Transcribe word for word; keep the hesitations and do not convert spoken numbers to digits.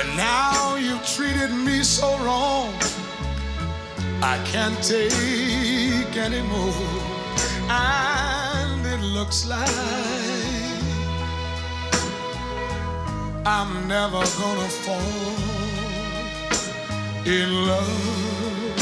But now you've treated me so wrong, I can't take anymore. And it looks like I'm never gonna fall in love